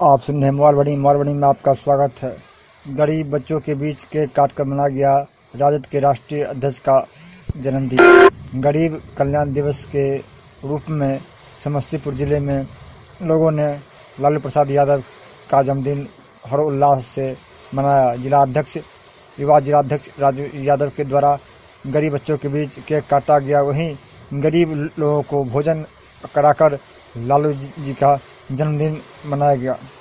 आप सुन रहे हैं मोबाइल में आपका स्वागत है। गरीब बच्चों के बीच केक काटकर मनाया गया राजद के राष्ट्रीय अध्यक्ष का जन्मदिन। गरीब कल्याण दिवस के रूप में समस्तीपुर जिले में लोगों ने लालू प्रसाद यादव का जन्मदिन हर्षोल्लास से मनाया। युवा जिलाध्यक्ष राजू यादव के द्वारा गरीब बच्चों के बीच केक काटा गया। वहीं गरीब लोगों को भोजन कराकर लालू जी का जन्मदिन मनाया गया।